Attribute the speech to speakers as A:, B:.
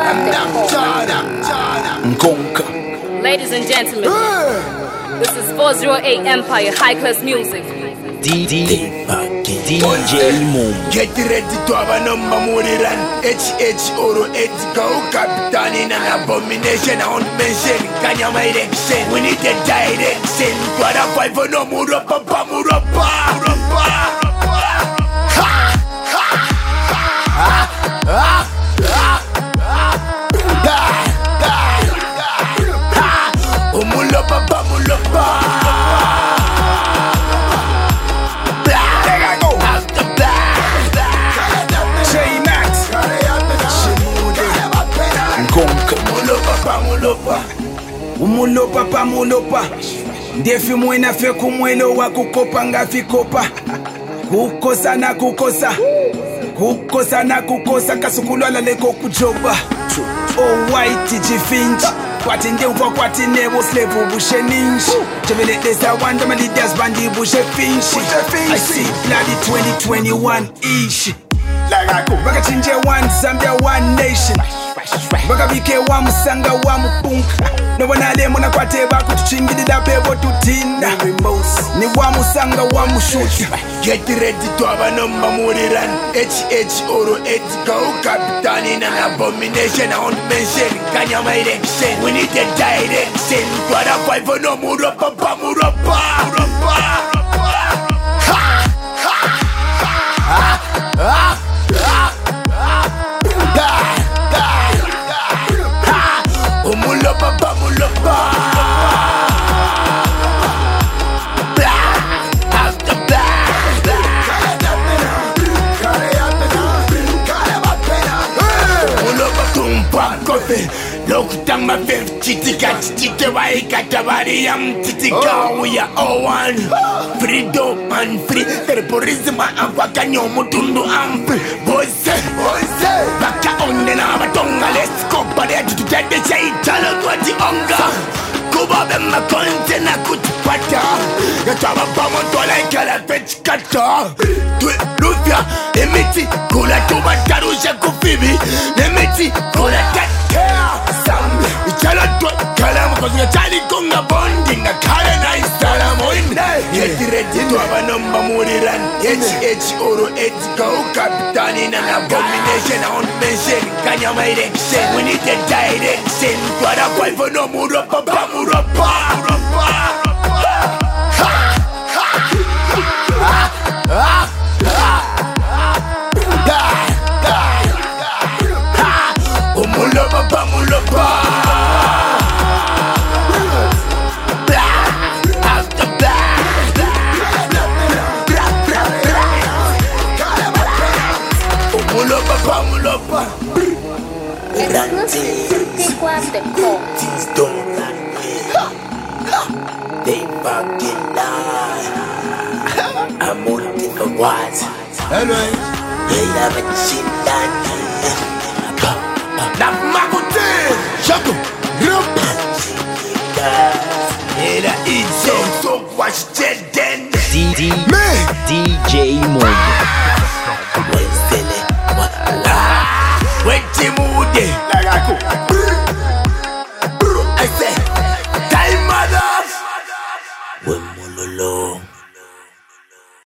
A: Ladies and gentlemen, this is 408 Empire High Class Music.
B: DJ Moon.
C: Get ready to have a number more than HH Oro Edgo Captain in an abomination. I won't mention Kanya my direction. We need a direction. What a fight for no Murapa.
D: Umulopa pa mulopa ndefi mwena fe kumwelo wa kukopa ngafi kopa kukosa na kukosa kasukulwala leko kujoba oh white jifinch kwati ndeuva kwati nebo slave bushe ninji chevele desa wanda my leaders bandi bushe finchi I see bloody 2021 ish baka chinje one Zambia one nation baka bike wa musanga wa mupunka nobona lemo na kwate bakutuchingidida bebo tutinda ni wa musanga wa mushuti.
C: Get ready to have a number more than HH Oro Edgo Captain in an abomination. I won't mention Kanya my direction. We need a direction. What a fight for no Murapa. Lokutang mafef chitika waikata variam titika. We are all one. Freedom and free. Terrorism and wakanyo mutundu ampli. Boise baka onde na batonga. Let's go pare to get the chaitala kwati onga. Kuba bema konte na kutupata. Yataba bama tola ikala fetch kata. Tue lufia emiti kula tuba tarusha kufibi. Emiti kula katea. Ichala tu kalam cause you're trying to go bonding a kala nice salam on. Get ready to have a number more than HH Oro Edgo Captain in an abomination. I won't mention Kanya my direction. We need a direction. What a fight for no Murapa.
B: Things don't run me. They fucking lie. I'm only for what? They haven't seen that.
C: That's my good thing. Shut up. Era easy. So watch that then.
B: DJ Moon.
C: Wait, Moody.